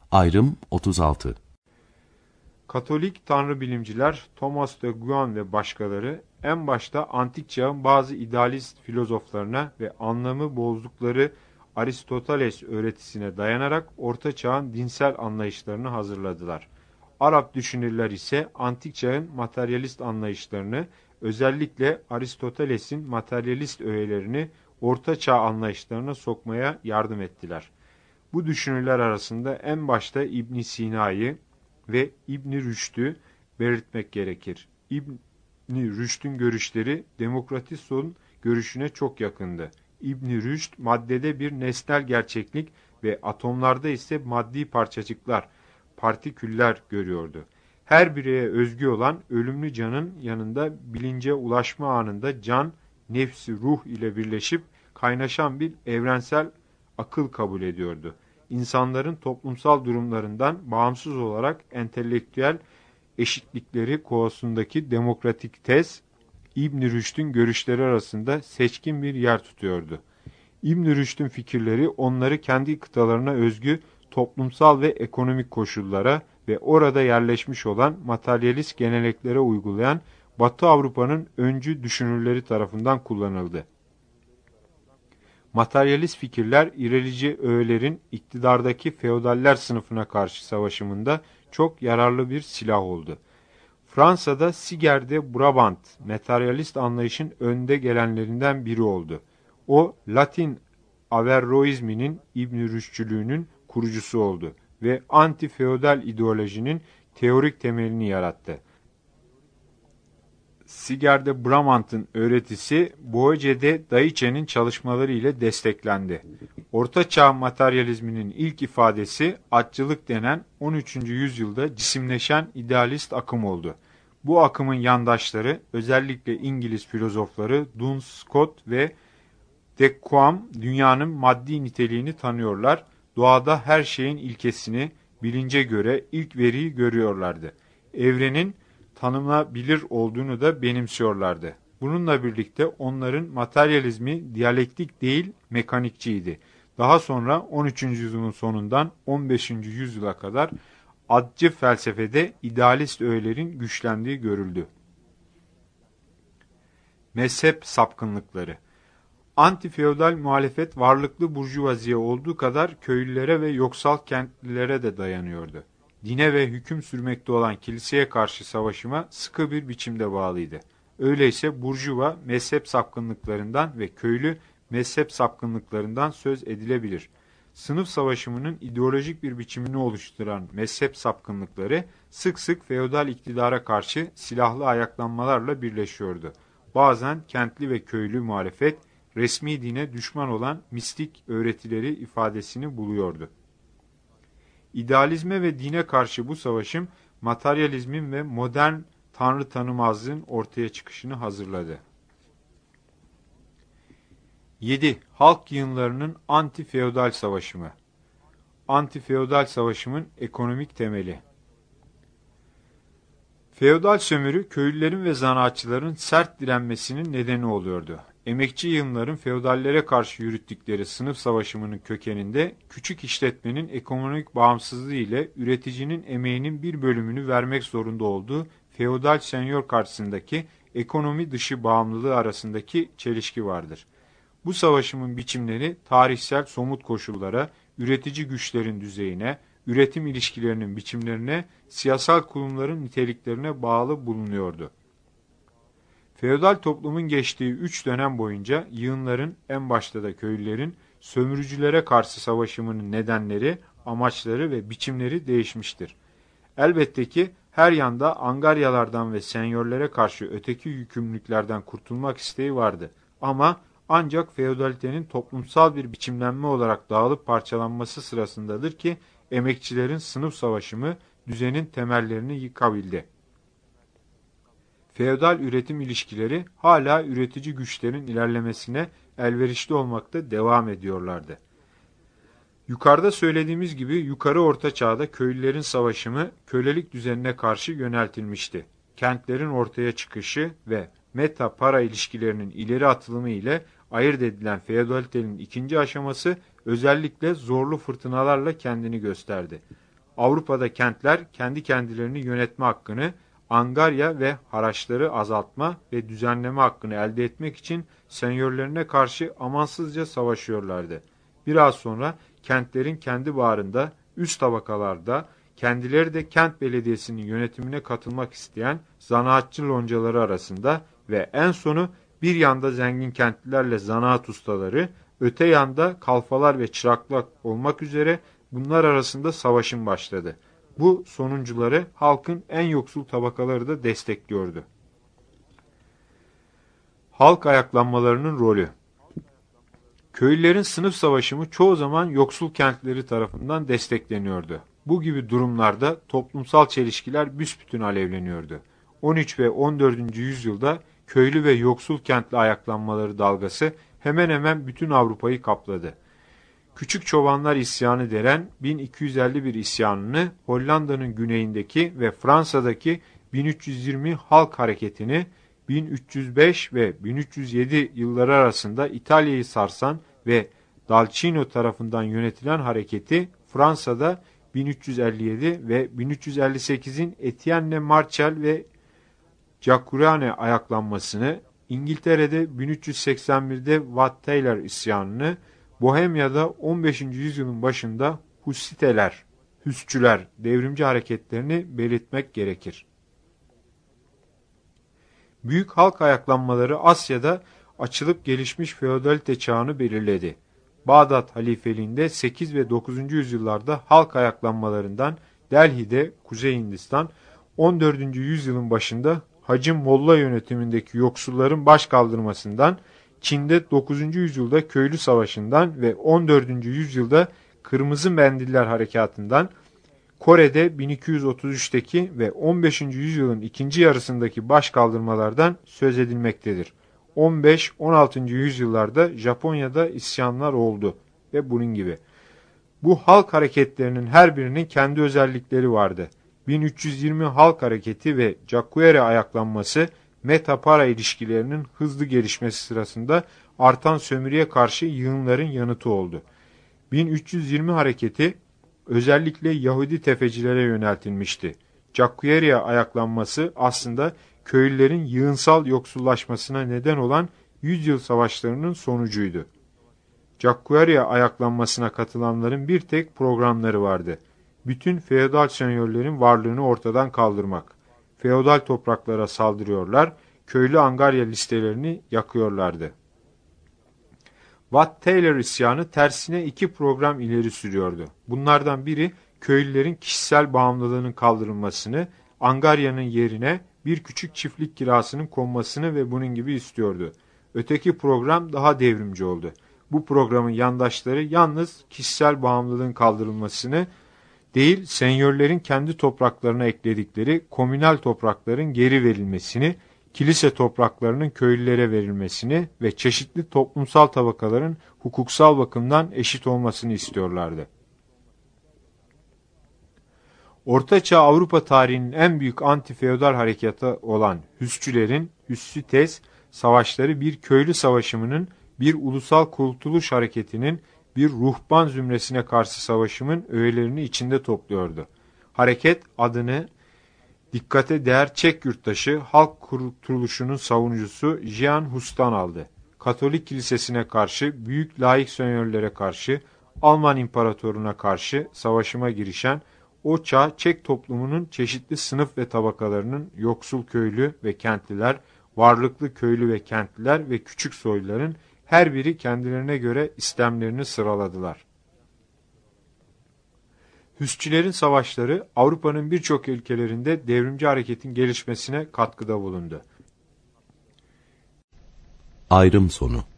Ayrım 36. Katolik tanrıbilimciler Thomas de Guan ve başkaları en başta antik çağın bazı idealist filozoflarına ve anlamı bozdukları Aristoteles öğretisine dayanarak Orta Çağ'ın dinsel anlayışlarını hazırladılar. Arap düşünürler ise antik çağın materyalist anlayışlarını, özellikle Aristoteles'in materyalist öğelerini Orta Çağ anlayışlarına sokmaya yardım ettiler. Bu düşünürler arasında en başta İbn Sina'yı ve İbn Rüşd'ü belirtmek gerekir. İbn Rüşd'ün görüşleri Demokratisos'un görüşüne çok yakındı. İbn Rüşd maddede bir nesnel gerçeklik ve atomlarda ise maddi parçacıklar, partiküller görüyordu. Her bireye özgü olan ölümlü canın yanında bilince ulaşma anında can, nefsi, ruh ile birleşip kaynaşan bir evrensel akıl kabul ediyordu. İnsanların toplumsal durumlarından bağımsız olarak entelektüel eşitlikleri konusundaki demokratik tez, İbn Rüşd'ün görüşleri arasında seçkin bir yer tutuyordu. İbn Rüşd'ün fikirleri onları kendi kıtalarına özgü toplumsal ve ekonomik koşullara ve orada yerleşmiş olan materyalist geneleklere uygulayan Batı Avrupa'nın öncü düşünürleri tarafından kullanıldı. Materyalist fikirler ilerici öğelerin iktidardaki feodaller sınıfına karşı savaşımında çok yararlı bir silah oldu. Fransa'da Siger de Brabant, materyalist anlayışın önde gelenlerinden biri oldu. O, Latin Averroizminin İbn Rüşdçülüğünün kurucusu oldu ve anti-feodal ideolojinin teorik temelini yarattı. Siger de Brabant'ın öğretisi Boece de Daiche'nin çalışmaları ile desteklendi. Orta Çağ materyalizminin ilk ifadesi atçılık denen 13. yüzyılda cisimleşen idealist akım oldu. Bu akımın yandaşları özellikle İngiliz filozofları Duns Scott ve de Quam dünyanın maddi niteliğini tanıyorlar, doğada her şeyin ilkesini bilince göre ilk veriyi görüyorlardı. Evrenin tanınabilir olduğunu da benimsiyorlardı. Bununla birlikte onların materyalizmi diyalektik değil mekanikçiydi. Daha sonra 13. yüzyılın sonundan 15. yüzyıla kadar atçı felsefede idealist öğelerin güçlendiği görüldü. Mezhep sapkınlıkları. Anti-feodal muhalefet varlıklı burjuvaziye olduğu kadar köylülere ve yoksal kentlilere de dayanıyordu. Dine ve hüküm sürmekte olan kiliseye karşı savaşıma sıkı bir biçimde bağlıydı. Öyleyse burjuva mezhep sapkınlıklarından ve köylü mezhep sapkınlıklarından söz edilebilir. Sınıf savaşımının ideolojik bir biçimini oluşturan mezhep sapkınlıkları sık sık feodal iktidara karşı silahlı ayaklanmalarla birleşiyordu. Bazen kentli ve köylü muhalefet, resmi dine düşman olan mistik öğretileri ifadesini buluyordu. İdealizme ve dine karşı bu savaşım, materyalizmin ve modern tanrı tanımazlığın ortaya çıkışını hazırladı. 7. Halk yığınlarının anti-feodal savaşımı. Anti-feodal savaşımın ekonomik temeli. Feodal sömürü, köylülerin ve zanaatçıların sert direnmesinin nedeni oluyordu. Emekçi yığınların feodallere karşı yürüttükleri sınıf savaşımının kökeninde küçük işletmenin ekonomik bağımsızlığı ile üreticinin emeğinin bir bölümünü vermek zorunda olduğu feodal senyor karşısındaki ekonomi dışı bağımlılığı arasındaki çelişki vardır. Bu savaşımın biçimleri tarihsel somut koşullara, üretici güçlerin düzeyine, üretim ilişkilerinin biçimlerine, siyasal kurumların niteliklerine bağlı bulunuyordu. Feodal toplumun geçtiği 3 dönem boyunca yığınların, en başta da köylülerin, sömürücülere karşı savaşımının nedenleri, amaçları ve biçimleri değişmiştir. Elbette ki her yanda angaryalardan ve senyörlere karşı öteki yükümlülüklerden kurtulmak isteği vardı. Ama ancak feodalitenin toplumsal bir biçimlenme olarak dağılıp parçalanması sırasındadır ki emekçilerin sınıf savaşımı düzenin temellerini yıkabildi. Feodal üretim ilişkileri hala üretici güçlerin ilerlemesine elverişli olmakta devam ediyorlardı. Yukarıda söylediğimiz gibi yukarı orta çağda köylülerin savaşımı kölelik düzenine karşı yöneltilmişti. Kentlerin ortaya çıkışı ve meta-para ilişkilerinin ileri atılımı ile ayırt edilen feodalitenin ikinci aşaması özellikle zorlu fırtınalarla kendini gösterdi. Avrupa'da kentler kendi kendilerini yönetme hakkını, angarya ve haraçları azaltma ve düzenleme hakkını elde etmek için senyörlerine karşı amansızca savaşıyorlardı. Biraz sonra kentlerin kendi bağrında, üst tabakalarda, kendileri de kent belediyesinin yönetimine katılmak isteyen zanaatçı loncaları arasında ve en sonu bir yanda zengin kentlilerle zanaat ustaları, öte yanda kalfalar ve çıraklar olmak üzere bunlar arasında savaşın başladı. Bu sonuncuları halkın en yoksul tabakaları da destekliyordu. Halk ayaklanmalarının rolü. Köylülerin sınıf savaşımı çoğu zaman yoksul kentleri tarafından destekleniyordu. Bu gibi durumlarda toplumsal çelişkiler büsbütün alevleniyordu. 13 ve 14. yüzyılda köylü ve yoksul kentli ayaklanmaları dalgası hemen hemen bütün Avrupa'yı kapladı. Küçük Çobanlar isyanı denen 1251 isyanını, Hollanda'nın güneyindeki ve Fransa'daki 1320 halk hareketini, 1305 ve 1307 yılları arasında İtalya'yı sarsan ve Dalcino tarafından yönetilen hareketi Fransa'da 1357 ve 1358'in Etienne Marchal ve Jacqueline ayaklanmasını, İngiltere'de 1381'de Wat Tyler isyanını, Bohemya'da 15. yüzyılın başında Hussiteler, Hüsçüler devrimci hareketlerini belirtmek gerekir. Büyük halk ayaklanmaları Asya'da açılıp gelişmiş feodalite çağını belirledi. Bağdat halifeliğinde 8 ve 9. yüzyıllarda halk ayaklanmalarından Delhi'de, Kuzey Hindistan, 14. yüzyılın başında Hacı Molla yönetimindeki yoksulların baş kaldırmasından, Çin'de 9. yüzyılda köylü savaşından ve 14. yüzyılda Kırmızı Mendiller harekatından, Kore'de 1233'teki ve 15. yüzyılın ikinci yarısındaki baş kaldırmalardan söz edilmektedir. 15-16. yüzyıllarda Japonya'da isyanlar oldu ve bunun gibi. Bu halk hareketlerinin her birinin kendi özellikleri vardı. 1320 halk hareketi ve Jacquerie ayaklanması, Meta-Para ilişkilerinin hızlı gelişmesi sırasında artan sömürüye karşı yığınların yanıtı oldu. 1320 hareketi özellikle Yahudi tefecilere yöneltilmişti. Jacquerie ayaklanması aslında köylülerin yığınsal yoksullaşmasına neden olan yüzyıl savaşlarının sonucuydu. Jacquerie ayaklanmasına katılanların bir tek programları vardı. Bütün feodal senyörlerin varlığını ortadan kaldırmak. Feodal topraklara saldırıyorlar, köylü angarya listelerini yakıyorlardı. Wat Tyler isyanı tersine iki program ileri sürüyordu. Bunlardan biri köylülerin kişisel bağımlılığının kaldırılmasını, angaryanın yerine bir küçük çiftlik kirasının konmasını ve bunun gibi istiyordu. Öteki program daha devrimci oldu. Bu programın yandaşları yalnız kişisel bağımlılığın kaldırılmasını değil, senyörlerin kendi topraklarına ekledikleri komünal toprakların geri verilmesini, kilise topraklarının köylülere verilmesini ve çeşitli toplumsal tabakaların hukuksal bakımdan eşit olmasını istiyorlardı. Ortaçağ Avrupa tarihinin en büyük anti-feodal harekatı olan Hüsçülerin Hüsçü-Tez savaşları bir köylü savaşımının, bir ulusal kurtuluş hareketinin, bir ruhban zümresine karşı savaşımın öğelerini içinde topluyordu. Hareket adını dikkate değer Çek yurttaşı halk kurtuluşunun savunucusu Jean Hus'tan aldı. Katolik kilisesine karşı, büyük laik senyörlere karşı, Alman imparatoruna karşı savaşıma girişen o çağ Çek toplumunun çeşitli sınıf ve tabakalarının yoksul köylü ve kentliler, varlıklı köylü ve kentliler ve küçük soyluların her biri kendilerine göre istemlerini sıraladılar. Hüsçülerin savaşları Avrupa'nın birçok ülkelerinde devrimci hareketin gelişmesine katkıda bulundu. Ayrım sonu.